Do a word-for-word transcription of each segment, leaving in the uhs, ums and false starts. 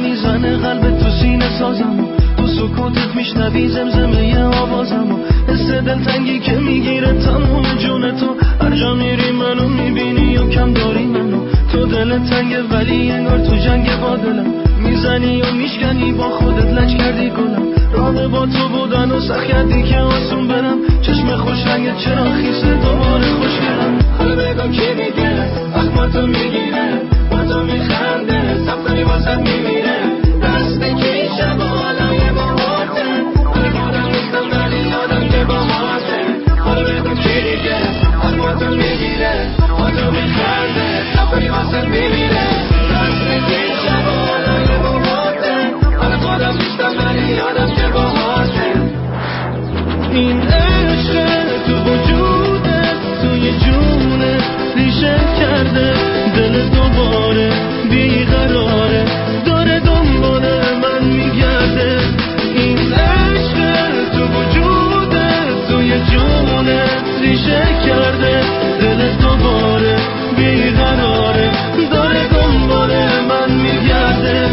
میزنه قلبت تو سینه سازم، تو سکوتت میشنوی زمزمه آوازم، حس دلتنگی که میگیره تموم جون تو، هر جا میری منو میبینی و کم داری منو، تو دلت تنگه ولی انگار تو جنگ با دلم، میزنی و میشکنی با خودت لج کردی گلم، راه با تو بودن و سخت کردی که آسون برم، چشم خوش رنگت چرا خیسه دوباره خوشگلم، حالا بگو کی میگه اخماتو میگیره با تو میخنده سفری واسه میمیره، دست کی شب و حالای باهاته، حالا خودم نیستم ولی یادم که باهاته، حالا بگو کی میگه اخماتو میگیره با تو میخنده سفری واسه میمیره، دست کی شب و حالای باهاته، حالا خودم نیستم ولی یادم که باهاته. این عشق تو وجودت توی جونت ریشه کرده، دل دوباره بیقراره داره دنبال من میگرده، این عشق تو وجودت توی جونت ریشه کرده، دل دوباره بیقراره داره دنبال من میگرده.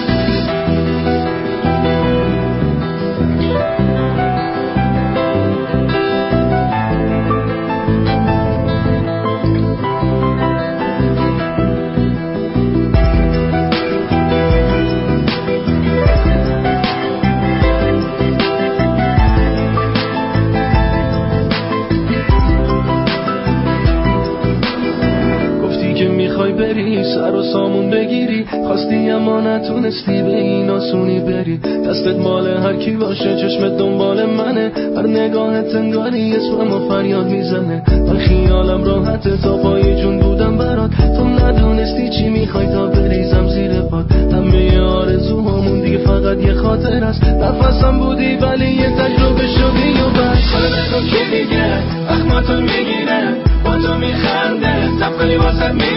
میخوای بری سر و سامون بگیری، خواستی اما نتونستی به این آسونی بری، دستت مال هر کی باشه چشمت دنبال منه، هر نگاهت انگاری اسمم و فریاد میزنه، من خیالم راحته تا پای جون بودم برات، تو ندونستی چی میخوای تا بریزم زیر پات، همه آرزوهامون دیگه فقط یه خاطر است، نفسم بودی ولی یه تجربه شدی و بس، حالا بگو کی دیگه اخماتو میگیره با تو میخنده سفری واسه